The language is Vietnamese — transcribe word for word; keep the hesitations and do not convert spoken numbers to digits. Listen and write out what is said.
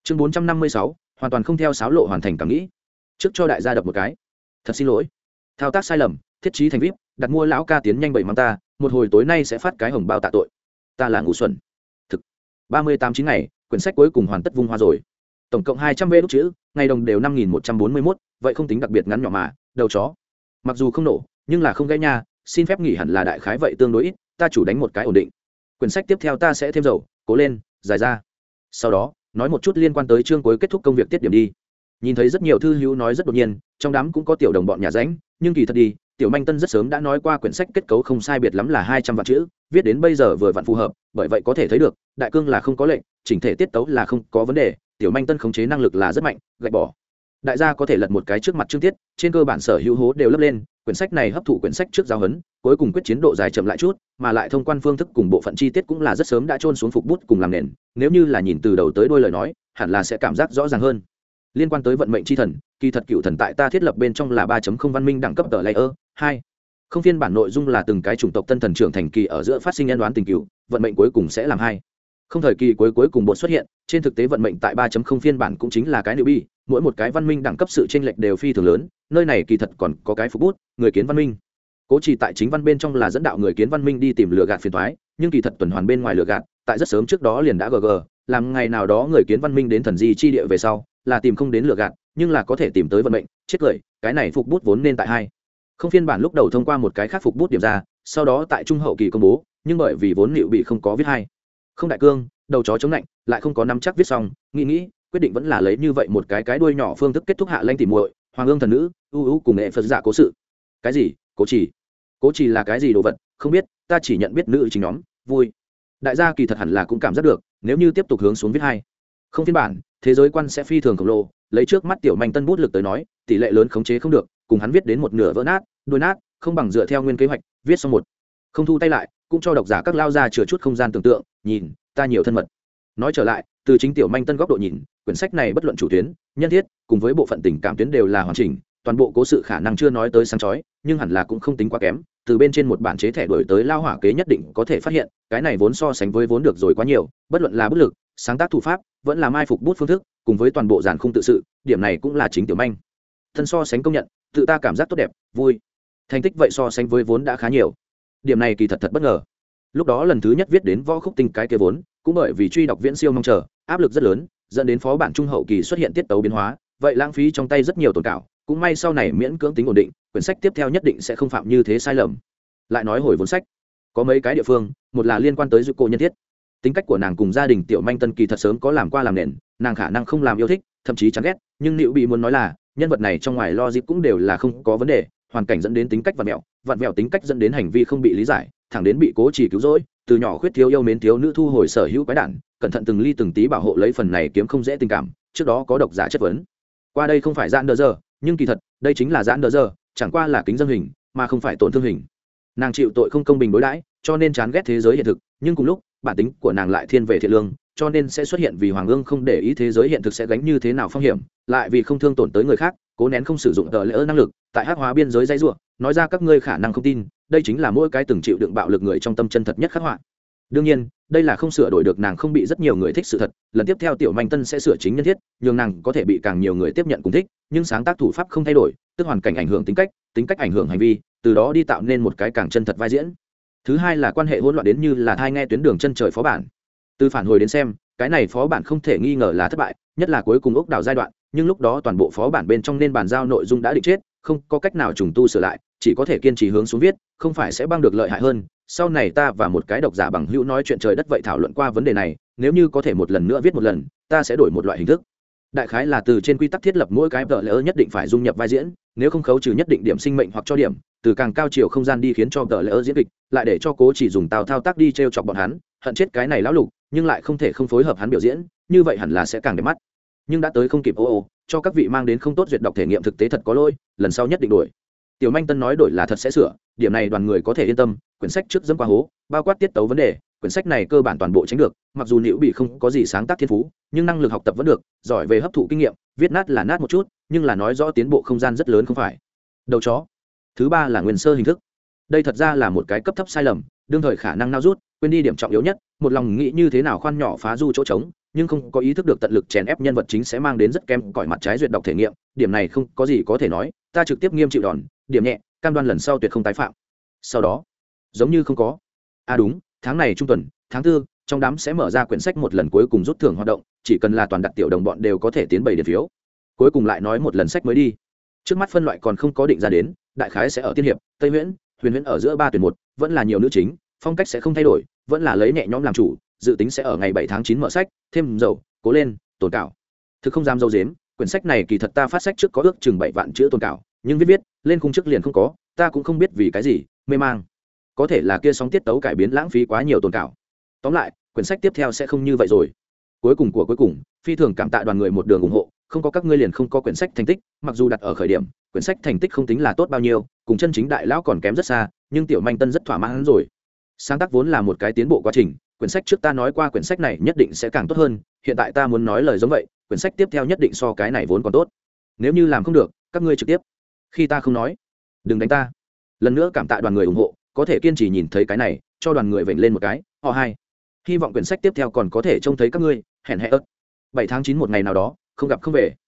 chương bốn trăm năm mươi sáu hoàn toàn không theo sáo lộ hoàn thành cảm nghĩ. Trước cho đại gia đập một cái. Thật xin lỗi. Thao tác sai lầm, thiết trí thành vip, đặt mua lão ca tiến nhanh bảy mắng ta, một hồi tối nay sẽ phát cái hồng bao tạ tội. Ta là ngu xuẩn. Thực. ba mươi tám chín ngày, quyển sách cuối cùng hoàn tất vung hoa rồi. Tổng cộng hai trăm vê đúc chữ, ngày đồng đều năm nghìn một trăm bốn mươi mốt, vậy không tính đặc biệt ngắn nhỏ mà, đầu chó. Mặc dù không nổ, nhưng là không gãy nha, xin phép nghỉ hẳn là đại khái vậy tương đối ít, ta chủ đánh một cái ổn định. Quyển sách tiếp theo ta sẽ thêm dầu, cố lên, dài ra. Sau đó, nói một chút liên quan tới chương cuối kết thúc công việc tiết điểm đi. Nhìn thấy rất nhiều thư hữu nói rất đột nhiên, trong đám cũng có tiểu đồng bọn nhà ránh, nhưng kỳ thật đi, tiểu Manh Tân rất sớm đã nói qua quyển sách kết cấu không sai biệt lắm là hai trăm vạn chữ, viết đến bây giờ vừa vặn phù hợp, bởi vậy có thể thấy được, đại cương là không có lệnh, chỉnh thể tiết tấu là không có vấn đề, tiểu Manh Tân khống chế năng lực là rất mạnh, gạch bỏ. Đại gia có thể lật một cái trước mặt chương tiết, trên cơ bản sở hữu hố đều lấp lên, quyển sách này hấp thụ quyển sách trước giáo huấn, cuối cùng quyết chiến độ dài chậm lại chút, mà lại thông quan phương thức cùng bộ phận chi tiết cũng là rất sớm đã chôn xuống phục bút cùng làm nền, nếu như là nhìn từ đầu tới đuôi lời nói, hẳn là sẽ cảm giác rõ ràng hơn. Liên quan tới vận mệnh chi thần, kỳ thật cựu thần tại ta thiết lập bên trong là ba chấm không văn minh đẳng cấp tờ layer hai. Không phiên bản nội dung là từng cái chủng tộc tân thần trưởng thành kỳ ở giữa phát sinh nhân đoán tình cựu, vận mệnh cuối cùng sẽ làm hai. Không thời kỳ cuối cuối cùng bột xuất hiện, trên thực tế vận mệnh tại ba chấm không phiên bản cũng chính là cái newbie, mỗi một cái văn minh đẳng cấp sự chênh lệch đều phi thường lớn, nơi này kỳ thật còn có cái phục bút, người kiến văn minh. Cố chỉ tại chính văn bên trong là dẫn đạo người kiến văn minh đi tìm lừa gạt phiền toái, nhưng kỳ thật tuần hoàn bên ngoài lừa gạt, tại rất sớm trước đó liền đã gg, làm ngày nào đó người kiến văn minh đến thần di chi địa về sau, là tìm không đến lừa gạt, nhưng là có thể tìm tới vận mệnh, chết cười, cái này phục bút vốn nên tại hai. Không phiên bản lúc đầu thông qua một cái khác phục bút điểm ra, sau đó tại trung hậu kỳ công bố, nhưng bởi vì vốn liệu bị không có viết hai. Không đại cương, đầu chó chống lạnh, lại không có nắm chắc viết xong, nghĩ nghĩ, quyết định vẫn là lấy như vậy một cái cái đuôi nhỏ phương thức kết thúc hạ lanh tỉ muội, hoàng ương thần nữ, ưu ưu cùng nghệ phật giả cố sự. Cái gì? Cố chỉ? Cố chỉ là cái gì đồ vật? Không biết, ta chỉ nhận biết nữ chính nhóm, vui. Đại gia kỳ thật hẳn là cũng cảm giác được, nếu như tiếp tục hướng xuống viết hai. Không phiên bản, thế giới quan sẽ phi thường khổng lồ, lấy trước mắt tiểu Manh Tân bút lực tới nói, tỷ lệ lớn khống chế không được, cùng hắn viết đến một nửa vỡ nát, đuôi nát, không bằng dựa theo nguyên kế hoạch, viết xong một. Không thu tay lại, cũng cho độc giả các lao ra chừa chút không gian tưởng tượng, nhìn, ta nhiều thân mật. Nói trở lại, từ chính tiểu Manh Tân góc độ nhìn, quyển sách này bất luận chủ tuyến, nhân thiết, cùng với bộ phận tình cảm tuyến đều là hoàn chỉnh, toàn bộ cố sự khả năng chưa nói tới sáng chói, nhưng hẳn là cũng không tính quá kém, từ bên trên một bản chế thẻ đổi tới lao hỏa kế nhất định có thể phát hiện, cái này vốn so sánh với vốn được rồi quá nhiều, bất luận là bút lực, sáng tác thủ pháp, vẫn là mai phục bút phương thức, cùng với toàn bộ giản khung tự sự, điểm này cũng là chính tiểu Manh Tân so sánh công nhận, tự ta cảm giác tốt đẹp, vui. Thành tích vậy so sánh với vốn đã khá nhiều. Điểm này kỳ thật thật bất ngờ. Lúc đó lần thứ nhất viết đến võ khúc tinh cái kia vốn, cũng bởi vì truy đọc viễn siêu mong chờ, áp lực rất lớn, dẫn đến phó bản trung hậu kỳ xuất hiện tiết tấu biến hóa, vậy lãng phí trong tay rất nhiều tổn cảo, cũng may sau này miễn cưỡng tính ổn định, quyển sách tiếp theo nhất định sẽ không phạm như thế sai lầm. Lại nói hồi vốn sách, có mấy cái địa phương, một là liên quan tới dư cô nhân thiết. Tính cách của nàng cùng gia đình tiểu Manh Tân kỳ thật sớm có làm qua làm nền, nàng khả năng không làm yêu thích, thậm chí chán ghét, nhưng liệu bị muốn nói là, nhân vật này trong ngoài logic cũng đều là không có vấn đề, hoàn cảnh dẫn đến tính cách vặn vẹo, vặn vẹo tính cách dẫn đến hành vi không bị lý giải, thẳng đến bị cố chỉ cứu rỗi, từ nhỏ khuyết thiếu yêu mến thiếu nữ thu hồi sở hữu quái đản, cẩn thận từng ly từng tí bảo hộ lấy phần này kiếm không dễ tình cảm, trước đó có độc giả chất vấn. Qua đây không phải giãn đỡ giờ, nhưng kỳ thật, đây chính là giãn đỡ giờ, chẳng qua là kính dâng hình, mà không phải tổn thương hình. Nàng chịu tội không công bình đối đãi, cho nên chán ghét thế giới hiện thực, nhưng cùng lúc, bản tính của nàng lại thiên về thiện lương, cho nên sẽ xuất hiện vì hoàng ương không để ý thế giới hiện thực sẽ gánh như thế nào phong hiểm, lại vì không thương tổn tới người khác, cố nén không sử dụng tờ lỡ năng lực, tại hắc hóa biên giới dây rủa, nói ra các ngươi khả năng không tin, đây chính là mỗi cái từng chịu đựng bạo lực người trong tâm chân thật nhất khắc họa. Đương nhiên, đây là không sửa đổi được nàng không bị rất nhiều người thích sự thật, lần tiếp theo tiểu Manh Tân sẽ sửa chính nhân thiết, nhường nàng có thể bị càng nhiều người tiếp nhận cùng thích, nhưng sáng tác thủ pháp không thay đổi, tức hoàn cảnh ảnh hưởng tính cách, tính cách ảnh hưởng hành vi, từ đó đi tạo nên một cái càng chân thật vai diễn. Thứ hai là quan hệ hỗn loạn đến như là thai nghe tuyến đường chân trời phó bản. Từ phản hồi đến xem, cái này phó bản không thể nghi ngờ là thất bại, nhất là cuối cùng ốc đảo giai đoạn, nhưng lúc đó toàn bộ phó bản bên trong nên bàn giao nội dung đã định chết, không có cách nào trùng tu sửa lại, chỉ có thể kiên trì hướng xuống viết, không phải sẽ băng được lợi hại hơn. Sau này ta và một cái độc giả bằng hữu nói chuyện trời đất vậy thảo luận qua vấn đề này, nếu như có thể một lần nữa viết một lần, ta sẽ đổi một loại hình thức. Đại khái là từ trên quy tắc thiết lập mỗi cái tờ lỡ nhất định phải dung nhập vai diễn, nếu không khấu trừ nhất định điểm sinh mệnh hoặc cho điểm, từ càng cao chiều không gian đi khiến cho tờ lỡ diễn kịch, lại để cho cố chỉ dùng tào thao tác đi trêu chọc bọn hắn, hận chết cái này lão lục, nhưng lại không thể không phối hợp hắn biểu diễn, như vậy hẳn là sẽ càng đẹp mắt. Nhưng đã tới không kịp ô ô, cho các vị mang đến không tốt duyệt đọc thể nghiệm thực tế thật có lỗi, lần sau nhất định đổi. Tiểu Manh Tân nói đổi là thật sẽ sửa, điểm này đoàn người có thể yên tâm, quyển sách trước dẫm qua hố, bao quát tiết tấu vấn đề, quyển sách này cơ bản toàn bộ tránh được, mặc dù Liễu bị không có gì sáng tác thiên phú, nhưng năng lực học tập vẫn được, giỏi về hấp thụ kinh nghiệm, viết nát là nát một chút, nhưng là nói rõ tiến bộ không gian rất lớn không phải. Đầu chó. Thứ ba là nguyên sơ hình thức. Đây thật ra là một cái cấp thấp sai lầm, đương thời khả năng nao rút, quên đi điểm trọng yếu nhất, một lòng nghĩ như thế nào khoan nhỏ phá du chỗ trống, nhưng không có ý thức được tận lực chèn ép nhân vật chính sẽ mang đến rất kém cỏi mặt trái duyệt đọc thể nghiệm, điểm này không có gì có thể nói, ta trực tiếp nghiêm chịu đòn, điểm nhẹ, cam đoan lần sau tuyệt không tái phạm. Sau đó, giống như không có. À đúng, tháng này trung tuần, tháng tư, trong đám sẽ mở ra quyển sách một lần cuối cùng rút thưởng hoạt động, chỉ cần là toàn đặt tiểu đồng bọn đều có thể tiến bảy điện phiếu. Cuối cùng lại nói một lần sách mới đi. Trước mắt phân loại còn không có định ra đến, đại khái sẽ ở tiên hiệp, Tây Huyễn, Huyền Huyễn ở giữa ba tuyển một, vẫn là nhiều nữ chính, phong cách sẽ không thay đổi, vẫn là lấy nhẹ nhõm làm chủ, dự tính sẽ ở ngày bảy tháng chín mở sách, thêm dầu, cố lên, tồn cảo. Thực không dám dâu dếm, quyển sách này kỳ thật ta phát sách trước có ước chừng bảy vạn chữ tồn cảo, nhưng viết viết, lên khung trước liền không có, ta cũng không biết vì cái gì, mê mang. Có thể là kia sóng tiết tấu cải biến lãng phí quá nhiều tồn cảo. Tóm lại, quyển sách tiếp theo sẽ không như vậy rồi. Cuối cùng của cuối cùng, phi thường cảm tạ đoàn người một đường ủng hộ, không có các ngươi liền không có quyển sách thành tích, mặc dù đặt ở khởi điểm, quyển sách thành tích không tính là tốt bao nhiêu, cùng chân chính đại lão còn kém rất xa, nhưng tiểu manh tân rất thỏa mãn rồi. Sáng tác vốn là một cái tiến bộ quá trình, quyển sách trước ta nói qua quyển sách này nhất định sẽ càng tốt hơn, hiện tại ta muốn nói lời giống vậy, quyển sách tiếp theo nhất định so cái này vốn còn tốt. Nếu như làm không được, các ngươi trực tiếp. Khi ta không nói, đừng đánh ta. Lần nữa cảm tạ đoàn người ủng hộ, có thể kiên trì nhìn thấy cái này, cho đoàn người vểnh lên một cái, họ hai. Hy vọng quyển sách tiếp theo còn có thể trông thấy các ngươi, hẹn hẹn ớt. bảy tháng chín một ngày nào đó, không gặp không về.